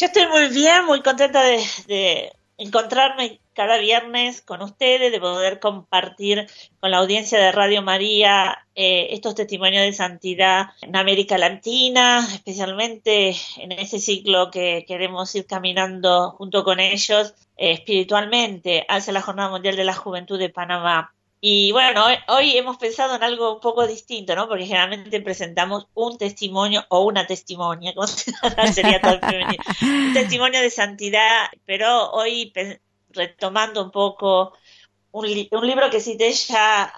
Yo estoy muy bien, muy contenta de encontrarme cada viernes con ustedes, de poder compartir con la audiencia de Radio María estos testimonios de santidad en América Latina, especialmente en ese ciclo que queremos ir caminando junto con ellos espiritualmente hacia la Jornada Mundial de la Juventud de Panamá. Y bueno, hoy hemos pensado en algo un poco distinto, ¿no? Porque generalmente presentamos un testimonio o una testimonia, como sería todo femenino, un testimonio de santidad, pero hoy retomando un poco un libro que cité ya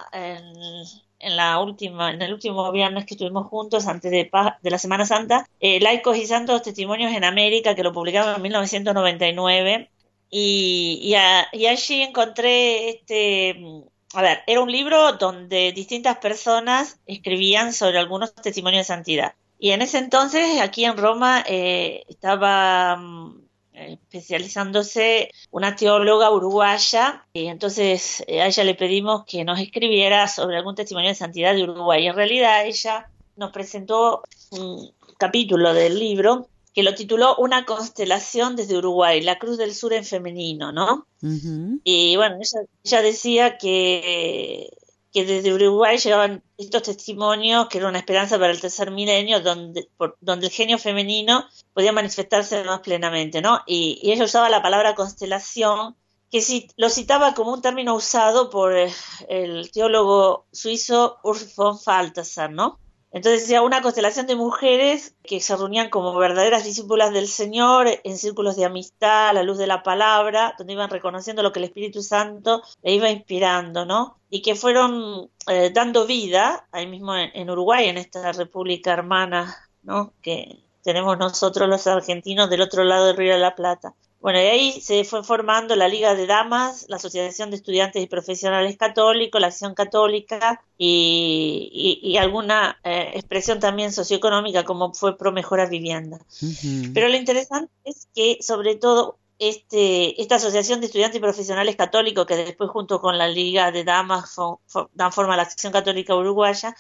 en el último viernes que estuvimos juntos antes de la Semana Santa, Laicos y Santos, Testimonios en América, que lo publicamos en 1999, y allí encontré era un libro donde distintas personas escribían sobre algunos testimonios de santidad. Y en ese entonces, aquí en Roma, estaba especializándose una teóloga uruguaya, y entonces a ella le pedimos que nos escribiera sobre algún testimonio de santidad de Uruguay. Y en realidad ella nos presentó un capítulo del libro que lo tituló Una constelación desde Uruguay, la Cruz del Sur en femenino, ¿no? Uh-huh. Y bueno, ella decía que desde Uruguay llegaban estos testimonios, que era una esperanza para el tercer milenio, donde el genio femenino podía manifestarse más plenamente, ¿no? Y ella usaba la palabra constelación, que lo citaba como un término usado por el teólogo suizo Urs von Balthasar, ¿no? Entonces decía, una constelación de mujeres que se reunían como verdaderas discípulas del Señor en círculos de amistad, a la luz de la palabra, donde iban reconociendo lo que el Espíritu Santo le iba inspirando, ¿no? Y que fueron dando vida, ahí mismo en Uruguay, en esta república hermana, ¿no? Que tenemos nosotros los argentinos del otro lado del Río de la Plata. Bueno, y ahí se fue formando la Liga de Damas, la Asociación de Estudiantes y Profesionales Católicos, la Acción Católica y alguna expresión también socioeconómica como fue Pro Mejora Vivienda. Uh-huh. Pero lo interesante es que sobre todo esta Asociación de Estudiantes y Profesionales Católicos, que después junto con la Liga de Damas dan forma a la Acción Católica Uruguaya,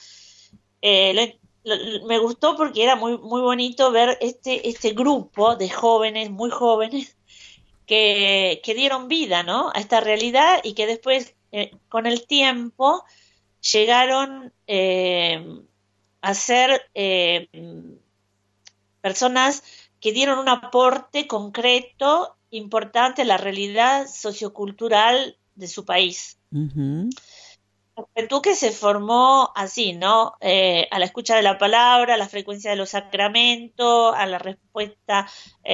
me gustó porque era muy, muy bonito ver este grupo de jóvenes, muy jóvenes, que dieron vida, ¿no?, a esta realidad y que después, con el tiempo, llegaron a ser personas que dieron un aporte concreto, importante a la realidad sociocultural de su país. Uh-huh. La juventud que se formó así, ¿no? A la escucha de la palabra, a la frecuencia de los sacramentos, a la respuesta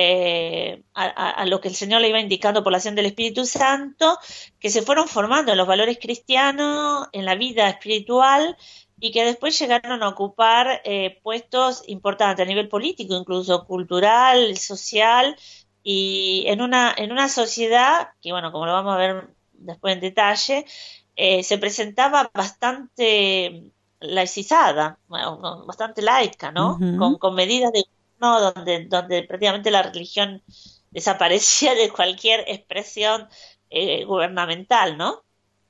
a lo que el Señor le iba indicando por la acción del Espíritu Santo, que se fueron formando en los valores cristianos, en la vida espiritual, y que después llegaron a ocupar puestos importantes a nivel político, incluso cultural, social, y en una sociedad que, bueno, como lo vamos a ver después en detalle, se presentaba bastante laicizada, bueno, bastante laica, ¿no? Uh-huh. Con medidas de gobierno donde prácticamente la religión desaparecía de cualquier expresión gubernamental, ¿no?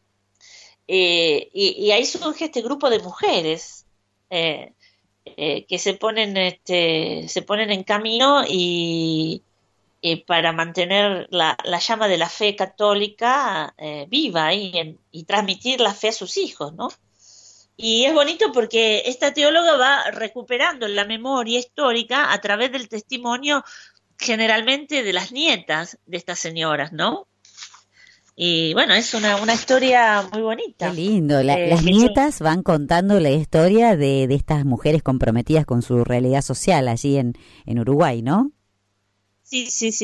Y ahí surge este grupo de mujeres que se ponen en camino y para mantener la llama de la fe católica viva y transmitir la fe a sus hijos, ¿no? Y es bonito porque esta teóloga va recuperando la memoria histórica a través del testimonio generalmente de las nietas de estas señoras, ¿no? Y bueno, es una historia muy bonita. Qué lindo, las nietas van contando la historia de estas mujeres comprometidas con su realidad social allí en Uruguay, ¿no? Sí.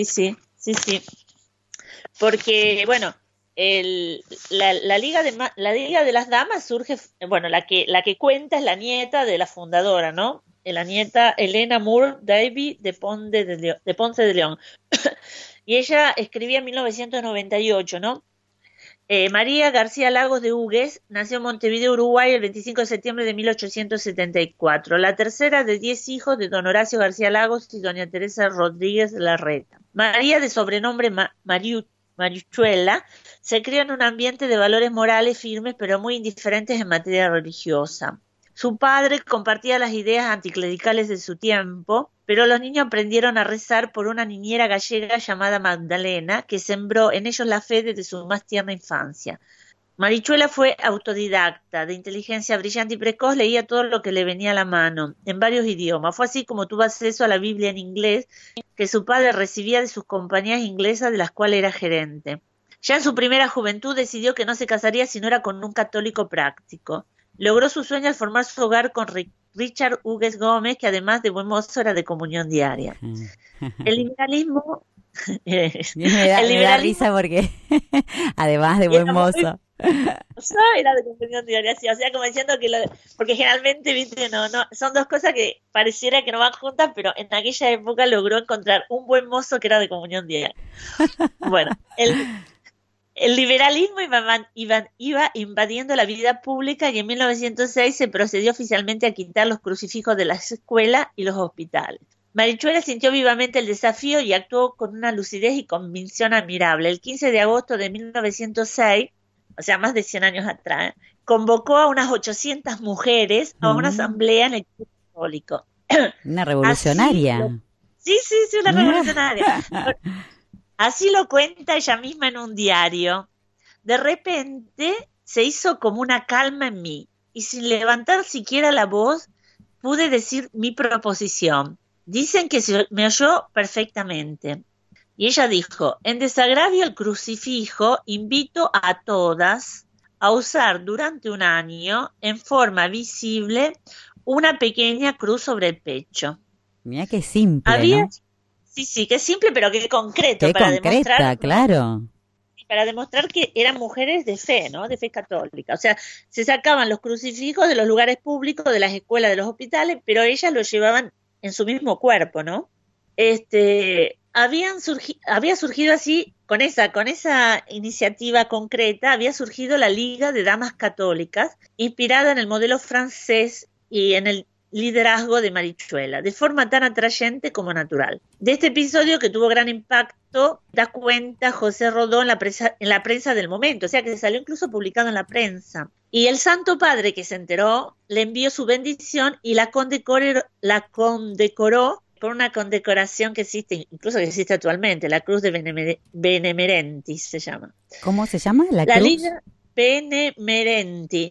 Porque, bueno, la Liga de las Damas surge, bueno, la que cuenta es la nieta de la fundadora, ¿no? La nieta Elena Moore Davy de Ponce de León. Y ella escribía en 1998, ¿no? María García Lagos de Hugues nació en Montevideo, Uruguay, el 25 de septiembre de 1874, la tercera de 10 hijos de don Horacio García Lagos y doña Teresa Rodríguez Larreta. María, de sobrenombre Marichuela, se crió en un ambiente de valores morales firmes, pero muy indiferentes en materia religiosa. Su padre compartía las ideas anticlericales de su tiempo, pero los niños aprendieron a rezar por una niñera gallega llamada Magdalena, que sembró en ellos la fe desde su más tierna infancia. Marichuela fue autodidacta, de inteligencia brillante y precoz, leía todo lo que le venía a la mano, en varios idiomas. Fue así como tuvo acceso a la Biblia en inglés, que su padre recibía de sus compañías inglesas de las cuales era gerente. Ya en su primera juventud decidió que no se casaría si no era con un católico práctico. Logró su sueño al formar su hogar con Richard Hughes Gómez, que además de buen mozo era de comunión diaria. El liberalismo... me da risa porque además de buen mozo... era de comunión diaria, sí, o sea, como diciendo que porque generalmente, viste, no, son dos cosas que pareciera que no van juntas, pero en aquella época logró encontrar un buen mozo que era de comunión diaria. Bueno, el liberalismo iba invadiendo la vida pública y en 1906 se procedió oficialmente a quitar los crucifijos de las escuelas y los hospitales. Marichuela sintió vivamente el desafío y actuó con una lucidez y convicción admirable. El 15 de agosto de 1906, o sea, más de 100 años atrás, convocó a unas 800 mujeres a una asamblea en el Club Católico. Una revolucionaria. Sí, una revolucionaria. Así lo cuenta ella misma en un diario. De repente se hizo como una calma en mí y sin levantar siquiera la voz pude decir mi proposición. Dicen que se me oyó perfectamente. Y ella dijo, en desagravio al crucifijo, invito a todas a usar durante un año, en forma visible, una pequeña cruz sobre el pecho. Mira qué simple, ¿no? Sí, que simple, pero que concreto. Qué concreta, claro. Para demostrar que eran mujeres de fe, ¿no? De fe católica. O sea, se sacaban los crucifijos de los lugares públicos, de las escuelas, de los hospitales, pero ellas los llevaban en su mismo cuerpo, ¿no? Había surgido así, con esa iniciativa concreta, había surgido la Liga de Damas Católicas, inspirada en el modelo francés y en el liderazgo de Marichuela, de forma tan atrayente como natural. De este episodio, que tuvo gran impacto, da cuenta José Rodó en la prensa del momento, o sea que salió incluso publicado en la prensa. Y el Santo Padre, que se enteró, le envió su bendición y la condecoró por una condecoración que existe, incluso que existe actualmente, la Cruz de Benemerentis se llama. ¿Cómo se llama la cruz? La Liga Benemerenti.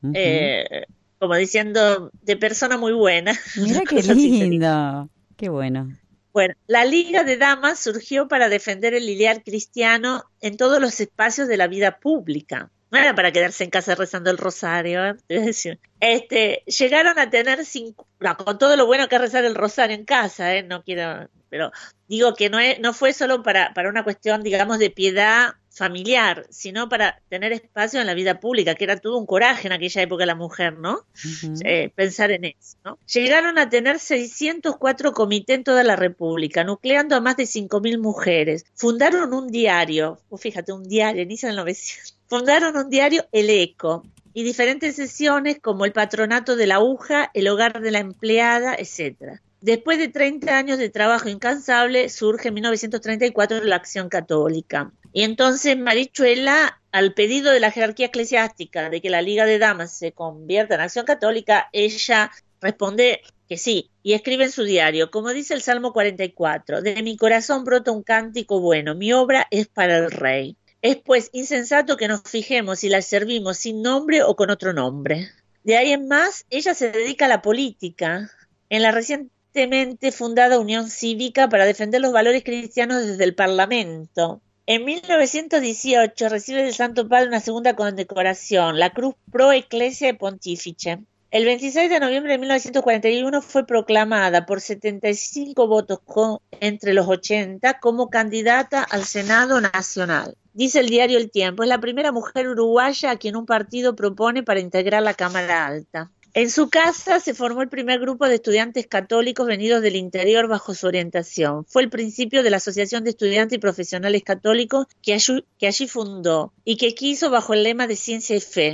Como diciendo, de persona muy buena. Mira qué lindo, qué bueno. Bueno, la Liga de Damas surgió para defender el ideal cristiano en todos los espacios de la vida pública. No era para quedarse en casa rezando el rosario, ¿eh? Llegaron a tener con todo lo bueno que es rezar el rosario en casa, no quiero, pero digo que no fue solo para una cuestión, digamos, de piedad familiar, sino para tener espacio en la vida pública, que era todo un coraje en aquella época la mujer, ¿no? Pensar en eso, ¿no? Llegaron a tener 604 comités en toda la República, nucleando a más de 5.000 mujeres. Fundaron un diario, fíjate, un diario, inicia en el 900. Fundaron un diario, El Eco, y diferentes sesiones como el Patronato de la Aguja, el Hogar de la Empleada, etc. Después de 30 años de trabajo incansable, surge en 1934 la Acción Católica. Y entonces Marichuela, al pedido de la jerarquía eclesiástica de que la Liga de Damas se convierta en Acción Católica, ella responde que sí, y escribe en su diario, como dice el Salmo 44, de mi corazón brota un cántico bueno, mi obra es para el Rey. Es pues insensato que nos fijemos si la servimos sin nombre o con otro nombre. De ahí en más, ella se dedica a la política, en la recientemente fundada Unión Cívica para defender los valores cristianos desde el Parlamento. En 1918 recibe del Santo Padre una segunda condecoración, la Cruz Pro Ecclesiae Pontifice. El 26 de noviembre de 1941 fue proclamada por 75 votos entre los 80 como candidata al Senado Nacional. Dice el diario El Tiempo, es la primera mujer uruguaya a quien un partido propone para integrar la Cámara Alta. En su casa se formó el primer grupo de estudiantes católicos venidos del interior bajo su orientación. Fue el principio de la Asociación de Estudiantes y Profesionales Católicos que allí fundó y que quiso bajo el lema de ciencia y fe.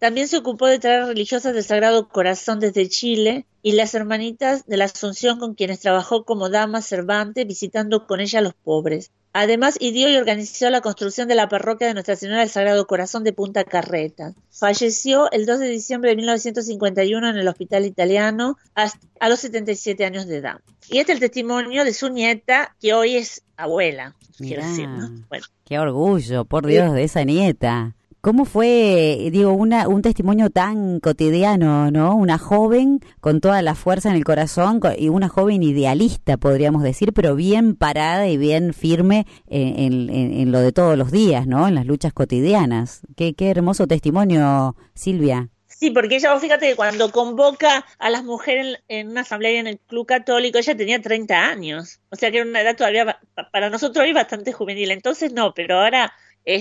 También se ocupó de traer religiosas del Sagrado Corazón desde Chile y las hermanitas de la Asunción, con quienes trabajó como dama servante, visitando con ella a los pobres. Además, ideó y organizó la construcción de la parroquia de Nuestra Señora del Sagrado Corazón de Punta Carretas. Falleció el 2 de diciembre de 1951 en el Hospital Italiano a los 77 años de edad. Y este es el testimonio de su nieta, que hoy es abuela, quiero decir, ¿no? Bueno. Qué orgullo, por Dios, de esa nieta. ¿Cómo fue, digo, un testimonio tan cotidiano, ¿no? Una joven con toda la fuerza en el corazón y una joven idealista, podríamos decir, pero bien parada y bien firme en lo de todos los días, ¿no? En las luchas cotidianas. Qué hermoso testimonio, Silvia. Sí, porque ella, vos fíjate que cuando convoca a las mujeres en una asamblea en el Club Católico, ella tenía 30 años. O sea que era una edad todavía, para nosotros hoy, bastante juvenil. Entonces no, pero ahora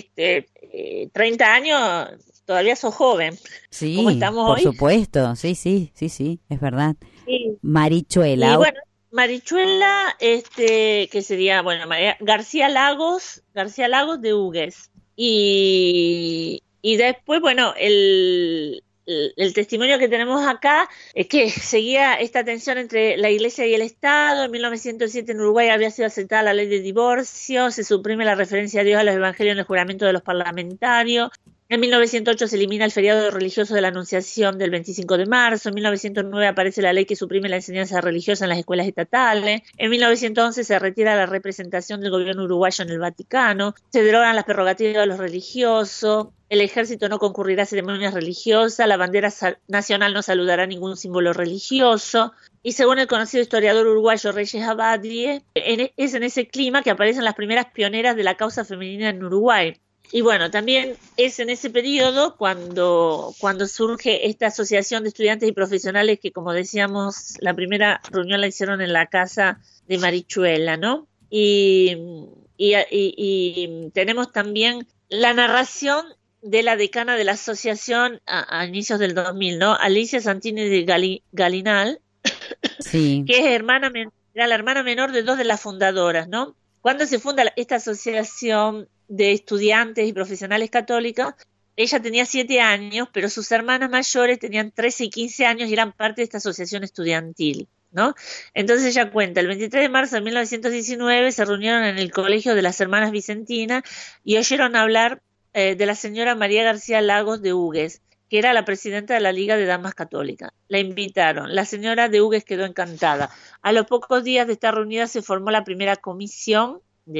30 años todavía sos joven. Sí, como estamos por hoy. Supuesto, sí, es verdad. Sí. Marichuela. Y bueno, Marichuela, que sería, bueno, García Lagos de Hugues. Y después, bueno, el testimonio que tenemos acá es que seguía esta tensión entre la Iglesia y el Estado. En 1907 en Uruguay había sido aceptada la ley de divorcio, se suprime la referencia a Dios a los evangelios en el juramento de los parlamentarios. En 1908 se elimina el feriado religioso de la Anunciación del 25 de marzo. En 1909 aparece la ley que suprime la enseñanza religiosa en las escuelas estatales. En 1911 se retira la representación del gobierno uruguayo en el Vaticano. Se derogan las prerrogativas de los religiosos. El ejército no concurrirá a ceremonias religiosas. La bandera nacional no saludará ningún símbolo religioso. Y según el conocido historiador uruguayo Reyes Abadie, es en ese clima que aparecen las primeras pioneras de la causa femenina en Uruguay. Y bueno, también es en ese periodo cuando surge esta asociación de estudiantes y profesionales que, como decíamos, la primera reunión la hicieron en la casa de Marichuela, ¿no? Y tenemos también la narración de la decana de la asociación a inicios del 2000, ¿no? Alicia Santini de Galinal, sí, que era la hermana menor de dos de las fundadoras, ¿no? Cuando se funda esta asociación de estudiantes y profesionales católicos, ella tenía 7 años, pero sus hermanas mayores tenían 13 y 15 años y eran parte de esta asociación estudiantil, ¿no? Entonces ella cuenta, el 23 de marzo de 1919 se reunieron en el colegio de las hermanas Vicentinas y oyeron hablar de la señora María García Lagos de Hugues, que era la presidenta de la Liga de Damas Católicas. La invitaron. La señora de Hugues quedó encantada. A los pocos días de estar reunida se formó la primera comisión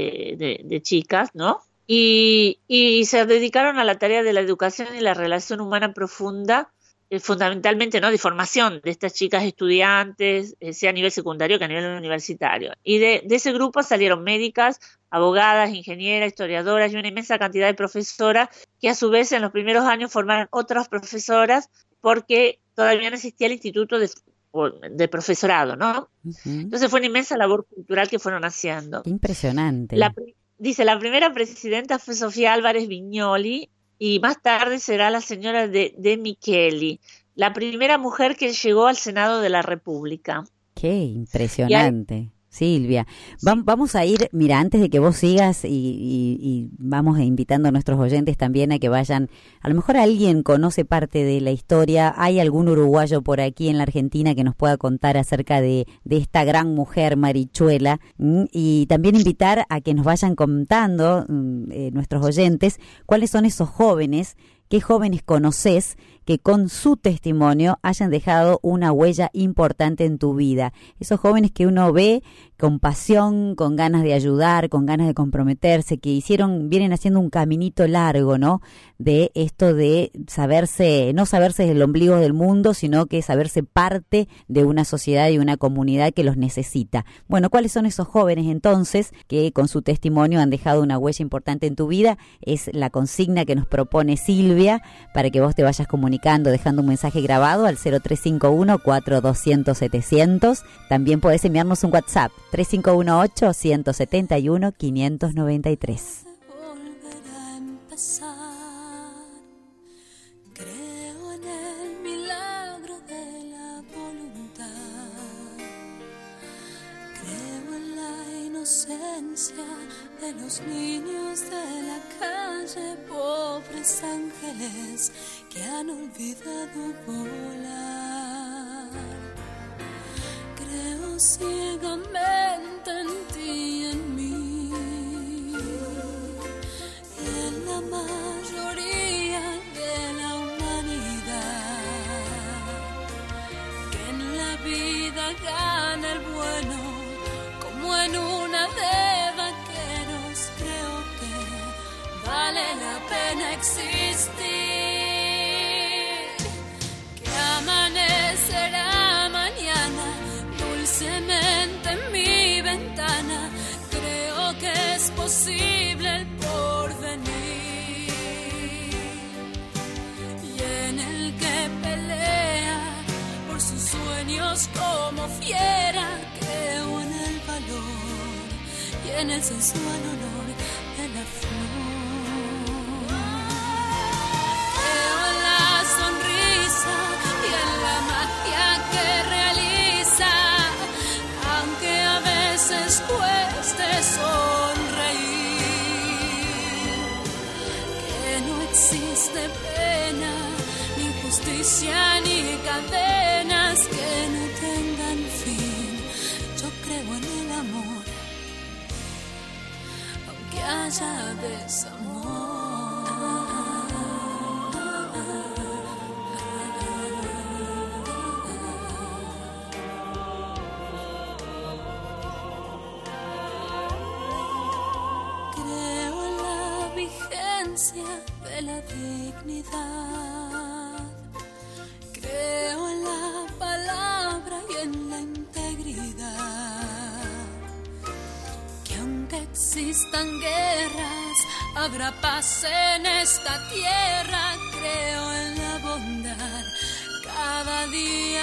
de chicas, ¿no? Y se dedicaron a la tarea de la educación y la relación humana profunda, fundamentalmente, ¿no?, de formación de estas chicas estudiantes, sea a nivel secundario que a nivel universitario. Y de ese grupo salieron médicas, abogadas, ingenieras, historiadoras y una inmensa cantidad de profesoras que a su vez en los primeros años formaron otras profesoras porque todavía no existía el instituto de profesorado, ¿no? Uh-huh. Entonces fue una inmensa labor cultural que fueron haciendo. Qué impresionante. Dice, la primera presidenta fue Sofía Álvarez Viñoli y más tarde será la señora de Micheli, la primera mujer que llegó al Senado de la República. Qué impresionante. Silvia, vamos a ir, mira, antes de que vos sigas y vamos invitando a nuestros oyentes también a que vayan, a lo mejor alguien conoce parte de la historia, hay algún uruguayo por aquí en la Argentina que nos pueda contar acerca de esta gran mujer Marichuela, y también invitar a que nos vayan contando nuestros oyentes cuáles son esos jóvenes, qué jóvenes conocés que con su testimonio hayan dejado una huella importante en tu vida. Esos jóvenes que uno ve con pasión, con ganas de ayudar, con ganas de comprometerse, que vienen haciendo un caminito largo, ¿no? De esto de no saberse el ombligo del mundo, sino que saberse parte de una sociedad y una comunidad que los necesita. Bueno, ¿cuáles son esos jóvenes entonces que con su testimonio han dejado una huella importante en tu vida? Es la consigna que nos propone Silvia para que vos te vayas comunicando, dejando un mensaje grabado al 0351-4200-700. También podés enviarnos un WhatsApp 3518-171-593. Creo en el milagro de la voluntad, creo en la inocencia inocencia de los niños de la calle, pobres ángeles que han olvidado volar. Creo ciegamente en ti y en mí, y en la mayoría de la humanidad, que en la vida gana el bueno, como en una de vaqueros. Creo que vale la pena existir, que amanecerá mañana dulcemente en mi ventana. Creo que es posible el porvenir, y en el que pelea por sus sueños como fiera. Creo en el valor y en el sensual olor de la flor. Creo en la sonrisa y en la magia que realiza, aunque a veces cueste sonreír. Que no existe pena, ni justicia, ni cadenas que no tengan fin. Yo creo en el amor, aunque haya desamor. Creo en la vigencia de la dignidad. Creo en la palabra y en la integridad. Que aunque existan guerras, habrá paz en esta tierra. Creo en la bondad cada día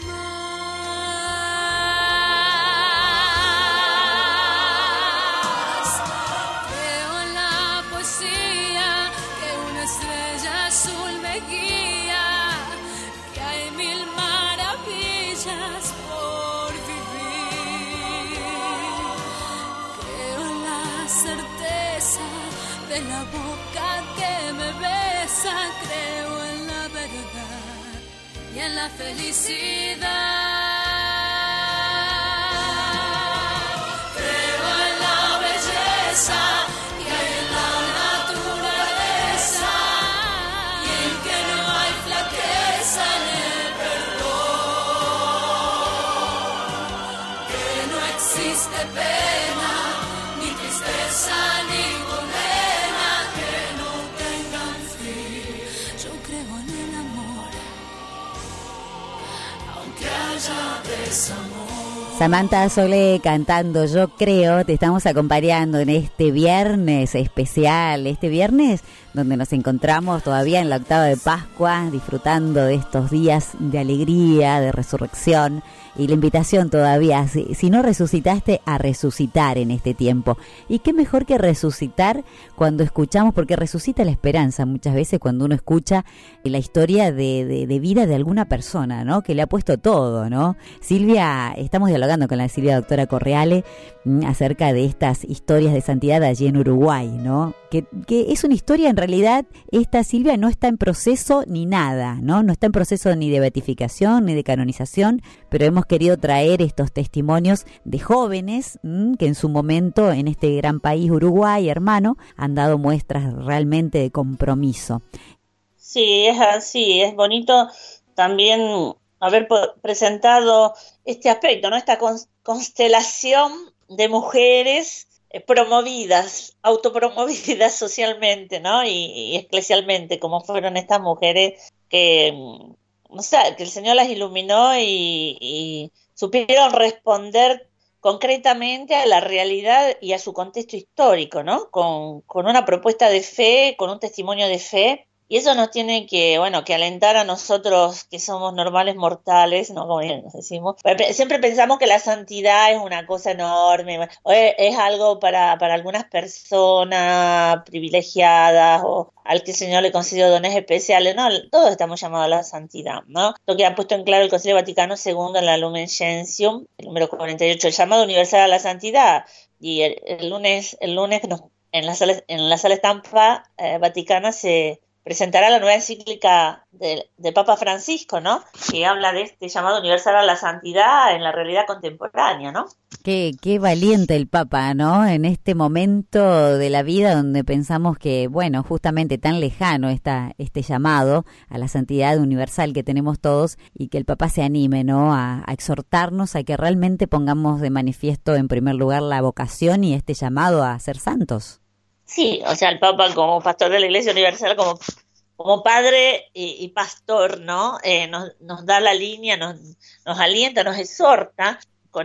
más. Creo en la poesía, que una estrella azul me guía, que hay mil maravillas por vivir. Creo en la certeza de la boca que me besa. Creo en la verdad y en la felicidad. Creo en la belleza que hay en la naturaleza, y en que no hay flaqueza en el perdón. Que no existe pena, ni tristeza, ni condena que no tengan fin. Yo creo en el amor, aunque haya desamor. Samantha Solé cantando Yo Creo, te estamos acompañando en este viernes especial, este viernes donde nos encontramos todavía en la octava de Pascua, disfrutando de estos días de alegría, de resurrección, y la invitación todavía, si no resucitaste, a resucitar en este tiempo. Y qué mejor que resucitar cuando escuchamos, porque resucita la esperanza muchas veces cuando uno escucha la historia de vida de alguna persona, ¿no? Que le ha puesto todo, ¿no? Silvia, estamos dialogando con la Silvia doctora Correale acerca de estas historias de santidad allí en Uruguay, ¿no? Que es una historia, en realidad, esta Silvia no está en proceso ni nada, ¿no? No está en proceso ni de beatificación ni de canonización, pero hemos querido traer estos testimonios de jóvenes que en su momento en este gran país Uruguay, hermano, han dado muestras realmente de compromiso. Sí, es así, es bonito también haber presentado este aspecto, ¿no? Esta constelación de mujeres promovidas, autopromovidas socialmente, ¿no? Y eclesialmente, como fueron estas mujeres que, o sea, que el Señor las iluminó y supieron responder concretamente a la realidad y a su contexto histórico, ¿no? Con una propuesta de fe, con un testimonio de fe. Y eso nos tiene que, bueno, que alentar a nosotros que somos normales mortales, ¿no? Como nos decimos. Siempre pensamos que la santidad es una cosa enorme, es algo para algunas personas privilegiadas o al que el Señor le concedió dones especiales. No, todos estamos llamados a la santidad, ¿no? Lo que ha puesto en claro el Concilio Vaticano II en la Lumen Gentium, el número 48, el llamado universal a la santidad. y el lunes en la sala estampa vaticana se presentará la nueva encíclica de Papa Francisco, ¿no? Que habla de este llamado universal a la santidad en la realidad contemporánea, ¿no? Qué valiente el Papa, ¿no? En este momento de la vida donde pensamos que, bueno, justamente tan lejano está este llamado a la santidad universal que tenemos todos, y que el Papa se anime, ¿no? A exhortarnos a que realmente pongamos de manifiesto en primer lugar la vocación y este llamado a ser santos. Sí, o sea, el Papa como pastor de la Iglesia Universal, como padre y pastor, ¿no? Nos da la línea, nos alienta, nos exhorta con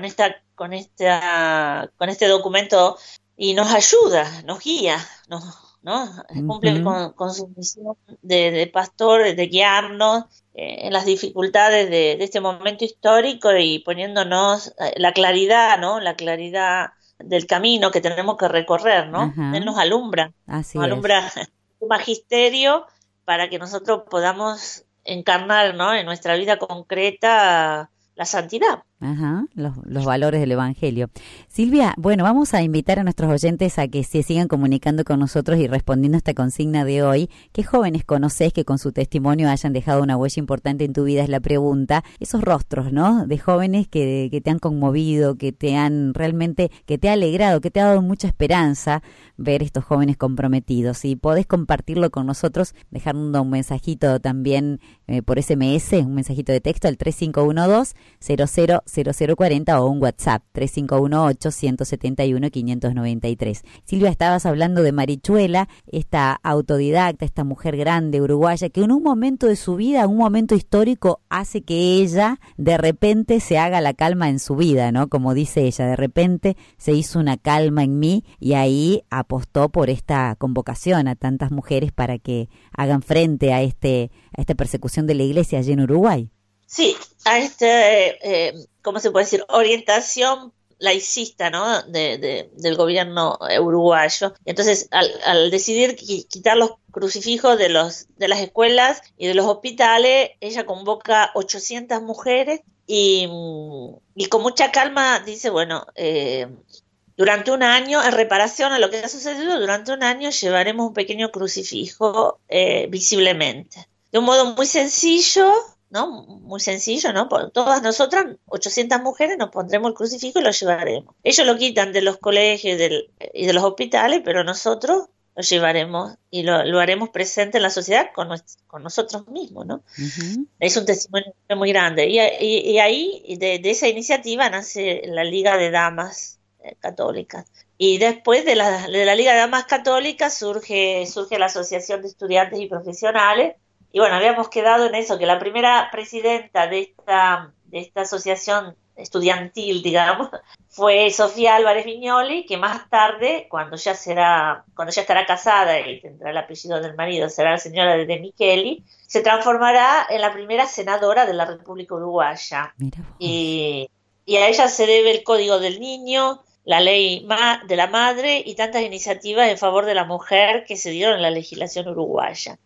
este documento y nos ayuda, nos guía, ¿no? Cumple con su misión de pastor, de guiarnos en las dificultades de este momento histórico y poniéndonos la claridad, ¿no? La claridad del camino que tenemos que recorrer, ¿no? Él nos alumbra, su magisterio para que nosotros podamos encarnar, ¿no? En nuestra vida concreta la santidad. Los valores del Evangelio. Silvia, bueno, vamos a invitar a nuestros oyentes a que se sigan comunicando con nosotros y respondiendo a esta consigna de hoy. ¿Qué jóvenes conoces que con su testimonio hayan dejado una huella importante en tu vida? Es la pregunta. Esos rostros, ¿no? De jóvenes que te han conmovido, que te han realmente, que te ha alegrado, que te ha dado mucha esperanza ver estos jóvenes comprometidos. Si podés compartirlo con nosotros, dejando un mensajito también por SMS, un mensajito de texto al 3512-000040 o un WhatsApp 3518-171-593. Silvia, estabas hablando de Marichuela, esta autodidacta, esta mujer grande uruguaya que en un momento de su vida, un momento histórico, hace que ella de repente se haga la calma en su vida, ¿no? Como dice ella, de repente se hizo una calma en mí, y ahí apostó por esta convocación a tantas mujeres para que hagan frente a esta persecución de la iglesia allí en Uruguay. Sí, a ¿cómo se puede decir? Orientación laicista, ¿no? Del gobierno uruguayo. Entonces, al decidir quitar los crucifijos de las escuelas y de los hospitales, ella convoca 800 mujeres y con mucha calma dice, bueno, durante un año, en reparación a lo que ha sucedido, durante un año llevaremos un pequeño crucifijo visiblemente. De un modo muy sencillo, ¿no? Muy sencillo, ¿no? Todas nosotras, 800 mujeres, nos pondremos el crucifijo y lo llevaremos. Ellos lo quitan de los colegios y de los hospitales, pero nosotros lo llevaremos y lo haremos presente en la sociedad con nosotros mismos, ¿no? Uh-huh. Es un testimonio muy grande. Y ahí, de esa iniciativa, nace la Liga de Damas Católicas. Y después de la Liga de Damas Católicas surge la Asociación de Estudiantes y Profesionales. Y bueno, habíamos quedado en eso, que la primera presidenta de esta asociación estudiantil, digamos, fue Sofía Álvarez Viñoli, que más tarde, cuando ya estará casada y tendrá el apellido del marido, será la señora de Micheli, se transformará en la primera senadora de la República Uruguaya. Y a ella se debe el Código del Niño, la ley de la madre y tantas iniciativas en favor de la mujer que se dieron en la legislación uruguaya.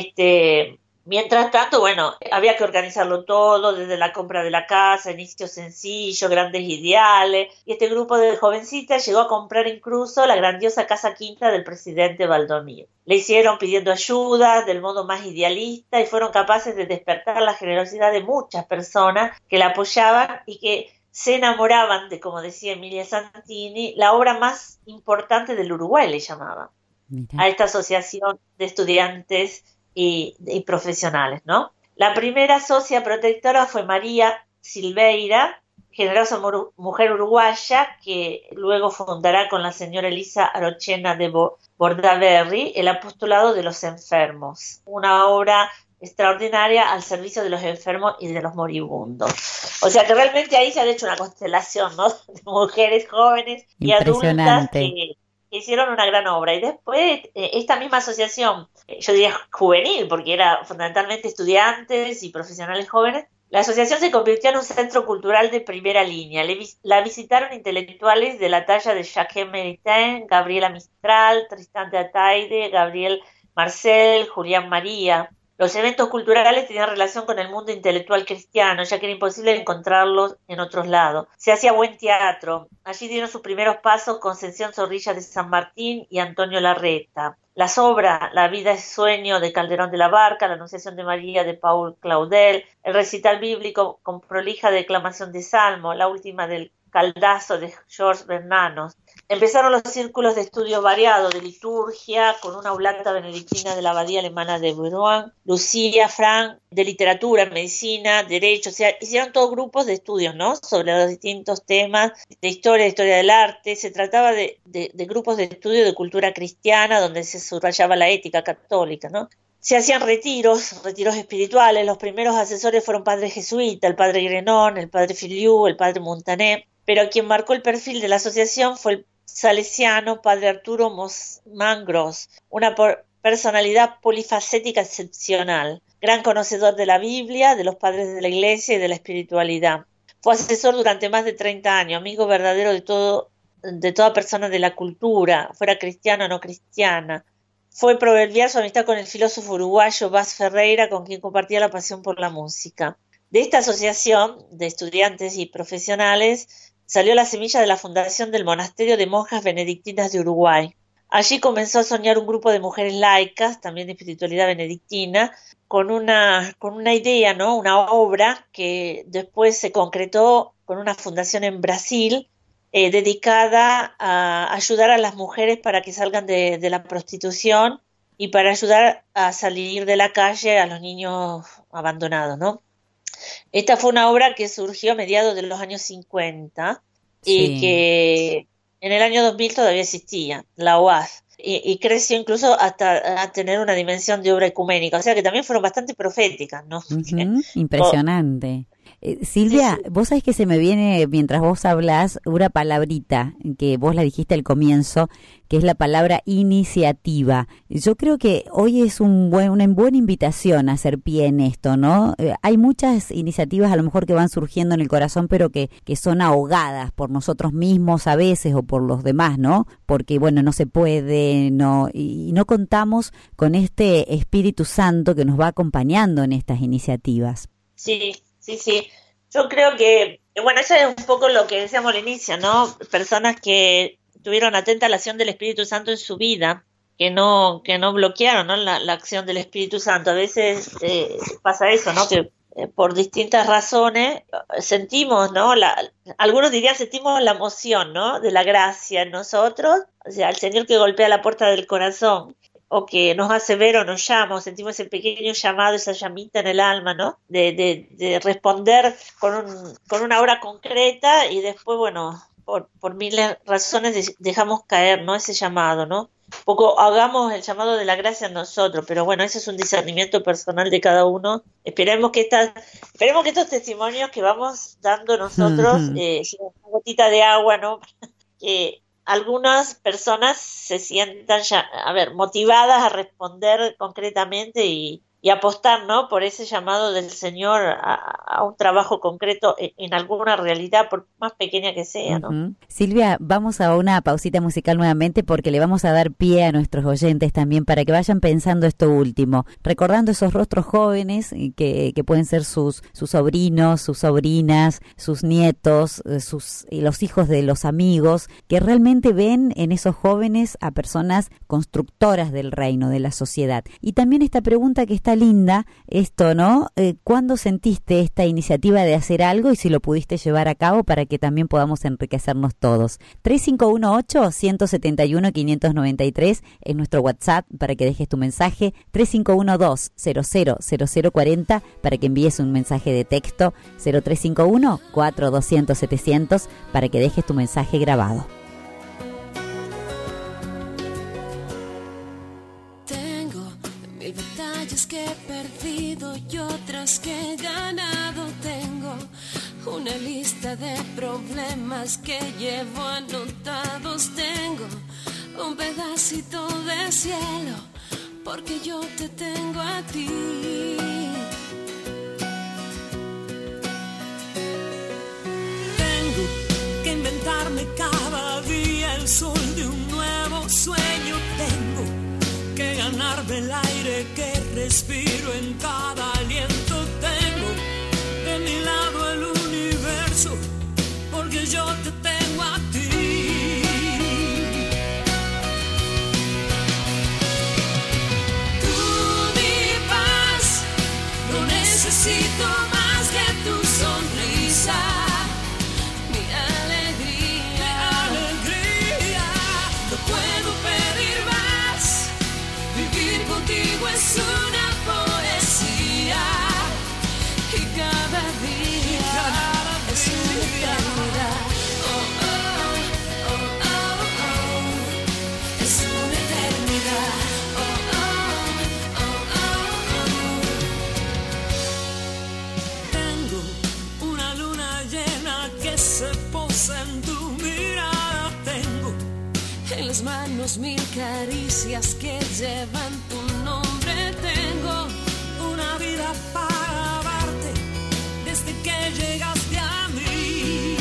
Mientras tanto, bueno, había que organizarlo todo, desde la compra de la casa, inicios sencillos, grandes ideales, y este grupo de jovencitas llegó a comprar incluso la grandiosa casa quinta del presidente Valdomir. Le hicieron pidiendo ayuda del modo más idealista y fueron capaces de despertar la generosidad de muchas personas que la apoyaban y que se enamoraban de, como decía Emilia Santini, la obra más importante del Uruguay, le llamaban. Mira. A esta asociación de estudiantes y profesionales, ¿no? La primera socia protectora fue María Silveira, generosa mujer uruguaya, que luego fundará con la señora Elisa Arochena de Bordaberry el Apostolado de los Enfermos, una obra extraordinaria al servicio de los enfermos y de los moribundos. O sea que realmente ahí se ha hecho una constelación, ¿no? De mujeres jóvenes y adultas que hicieron una gran obra. Y después esta misma asociación, yo diría juvenil, porque era fundamentalmente estudiantes y profesionales jóvenes, la asociación se convirtió en un centro cultural de primera línea. La visitaron intelectuales de la talla de Jacques Maritain, Gabriela Mistral, Tristan de Ataide, Gabriel Marcel, Julián María. Los eventos culturales tenían relación con el mundo intelectual cristiano, ya que era imposible encontrarlos en otros lados. Se hacía buen teatro. Allí dieron sus primeros pasos Concepción Zorrilla de San Martín y Antonio Larreta. Las obras, La vida es sueño de Calderón de la Barca, La Anunciación de María de Paul Claudel, el recital bíblico con prolija declamación de Salmo, la última del Caldazo de George Bernanos. Empezaron los círculos de estudio variados de liturgia, con una aulata benedictina de la abadía alemana de Boulogne, Lucía, Frank, de literatura, medicina, derecho, o sea, hicieron todos grupos de estudios, ¿no?, sobre los distintos temas de historia del arte. Se trataba de grupos de estudio de cultura cristiana, donde se subrayaba la ética católica, ¿no? Se hacían retiros espirituales. Los primeros asesores fueron padres jesuitas, el padre Grenon, el padre Filiu, el padre Montané, pero quien marcó el perfil de la asociación fue el salesiano padre Arturo Mangros, una personalidad polifacética excepcional, gran conocedor de la Biblia, de los padres de la Iglesia y de la espiritualidad. Fue asesor durante más de 30 años, amigo verdadero de toda persona de la cultura, fuera cristiana o no cristiana. Fue proverbial su amistad con el filósofo uruguayo Vaz Ferreira, con quien compartía la pasión por la música. De esta asociación de estudiantes y profesionales salió la semilla de la fundación del Monasterio de Monjas Benedictinas de Uruguay. Allí comenzó a soñar un grupo de mujeres laicas, también de espiritualidad benedictina, con una idea, ¿no?, una obra que después se concretó con una fundación en Brasil, dedicada a ayudar a las mujeres para que salgan de la prostitución y para ayudar a salir de la calle a los niños abandonados, ¿no? Esta fue una obra que surgió a mediados de los años 50 y que en el año 2000 todavía existía, la OAS, y creció incluso hasta a tener una dimensión de obra ecuménica, o sea que también fueron bastante proféticas, ¿no? Impresionante. Silvia, sí. Vos sabés que se me viene, mientras vos hablás, una palabrita que vos la dijiste al comienzo, que es la palabra iniciativa. Yo creo que hoy es una buena invitación a hacer pie en esto, ¿no? Hay muchas iniciativas a lo mejor que van surgiendo en el corazón, pero que son ahogadas por nosotros mismos a veces o por los demás, ¿no? Porque, bueno, no se puede, y no contamos con este Espíritu Santo que nos va acompañando en estas iniciativas. Sí. Yo creo que, bueno, eso es un poco lo que decíamos al inicio, ¿no? Personas que tuvieron atenta la acción del Espíritu Santo en su vida, que no bloquearon, ¿no?, la acción del Espíritu Santo. A veces pasa eso, ¿no?, que por distintas razones sentimos, ¿no?, algunos dirían sentimos la emoción, ¿no?, de la gracia en nosotros, o sea, el Señor que golpea la puerta del corazón, o que nos hace ver o nos llama, o sentimos ese pequeño llamado, esa llamita en el alma, ¿no?, de responder con una obra concreta, y después, bueno, por miles razones dejamos caer, ¿no?, ese llamado, ¿no? Poco hagamos el llamado de la gracia en nosotros, pero bueno, ese es un discernimiento personal de cada uno. Esperemos que estos testimonios que vamos dando nosotros, una gotita de agua, ¿no?, que algunas personas se sientan motivadas a responder concretamente y apostar, ¿no?, por ese llamado del Señor a un trabajo concreto en alguna realidad, por más pequeña que sea, ¿no? Silvia, vamos a una pausita musical nuevamente porque le vamos a dar pie a nuestros oyentes también para que vayan pensando esto último, recordando esos rostros jóvenes que pueden ser sus sobrinos, sus sobrinas, sus nietos, los hijos de los amigos, que realmente ven en esos jóvenes a personas constructoras del reino, de la sociedad. Y también esta pregunta que está linda, esto, ¿no? ¿Cuándo sentiste esta iniciativa de hacer algo y si lo pudiste llevar a cabo para que también podamos enriquecernos todos? 3518-171-593 es nuestro WhatsApp para que dejes tu mensaje, 3512-000040 para que envíes un mensaje de texto, 0351-4200-700 para que dejes tu mensaje grabado. Que he perdido y otras que he ganado. Tengo una lista de problemas que llevo anotados. Tengo un pedacito de cielo porque yo te tengo a ti. Tengo que inventarme cada día el sol de un nuevo sueño. Tengo que ganarme el aire que respiro en contigo es una poesía y cada día es una eternidad. Oh, oh, oh, oh, oh. Es una eternidad. Oh, oh, oh, oh, oh. Tengo una luna llena que se posa en tu mirada. Tengo en las manos 1000 caricias que llevan tu nombre. Tengo una vida para darte desde que llegaste a mí.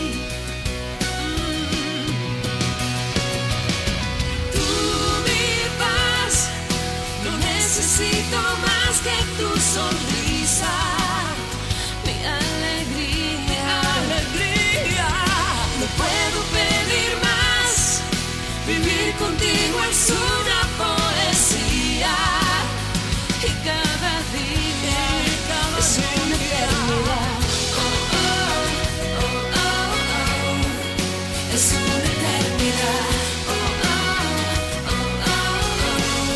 Tú mi paz, no necesito más que tu sonrisa. Mi alegría, no puedo pedir más. Vivir contigo es una poesía y cada día es una eternidad. Oh, oh, oh, oh, oh. Es una eternidad. Oh, oh, oh, oh, oh.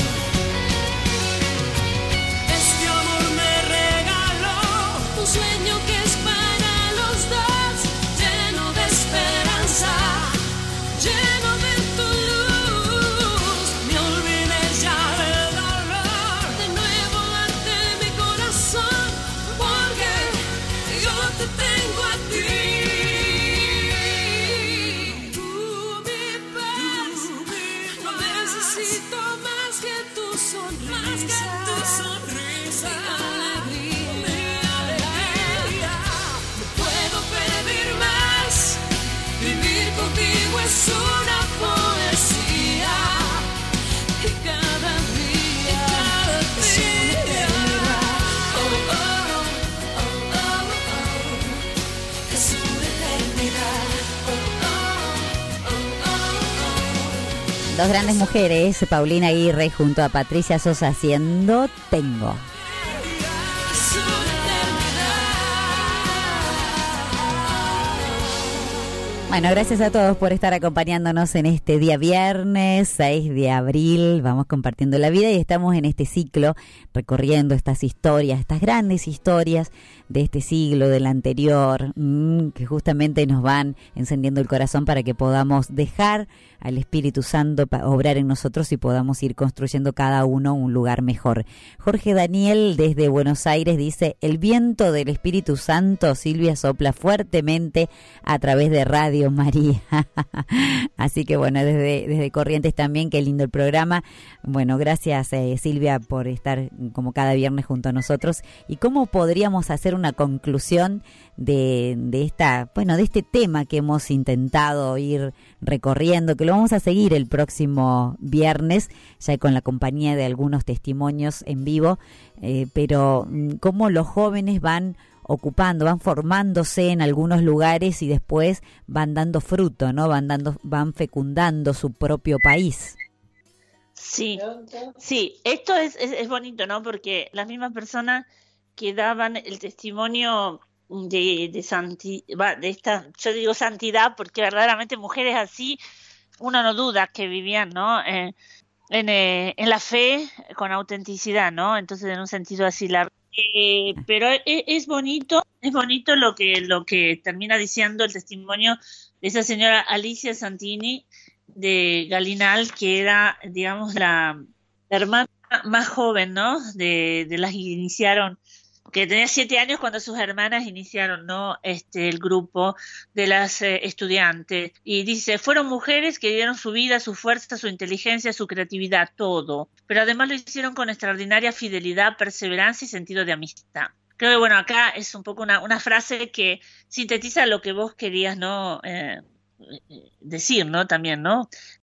Este amor me regaló un sueño que es para los dos, lleno de esperanza, lleno de tu luz. Me olvidé ya del dolor, de nuevo ante mi corazón, porque yo te tengo a ti. Tú mi paz, no necesito más que tu sonrisa. Mi alegría, no puedo pedir más. Vivir contigo es una poesía y cada día es una eternidad. Oh, oh, oh, oh, oh. Es una eternidad. Oh, oh, oh, oh. Dos grandes mujeres, Paulina Aguirre junto a Patricia Sosa haciendo Tengo. Es una eternidad. Bueno, gracias a todos por estar acompañándonos en este día viernes 6 de abril. Vamos compartiendo la vida y estamos en este ciclo recorriendo estas historias, estas grandes historias de este siglo, del anterior, que justamente nos van encendiendo el corazón para que podamos dejar al Espíritu Santo obrar en nosotros y podamos ir construyendo cada uno un lugar mejor. Jorge Daniel desde Buenos Aires dice: el viento del Espíritu Santo, Silvia, sopla fuertemente a través de Radio María. Así que bueno, desde Corrientes también, qué lindo el programa. Bueno, gracias Silvia por estar como cada viernes junto a nosotros. ¿Y cómo podríamos hacer una conclusión de este tema que hemos intentado ir recorriendo, que lo vamos a seguir el próximo viernes, ya con la compañía de algunos testimonios en vivo, pero cómo los jóvenes van ocupando, van formándose en algunos lugares y después van dando fruto, ¿no? Van fecundando su propio país. Sí, esto es bonito, ¿no? Porque las mismas personas que daban el testimonio de esta, yo digo santidad, porque verdaderamente mujeres así, uno no duda que vivían, ¿no? En la fe con autenticidad, ¿no? Entonces, en un sentido así pero es bonito lo que termina diciendo el testimonio de esa señora Alicia Santini de Galinal, que era, digamos, la hermana más joven, ¿no? De las que iniciaron, que tenía 7 años cuando sus hermanas iniciaron, ¿no? El grupo de las estudiantes. Y dice, fueron mujeres que dieron su vida, su fuerza, su inteligencia, su creatividad, todo. Pero además lo hicieron con extraordinaria fidelidad, perseverancia y sentido de amistad. Creo que, bueno, acá es un poco una frase que sintetiza lo que vos querías, ¿no? Decir, ¿no? También, ¿no?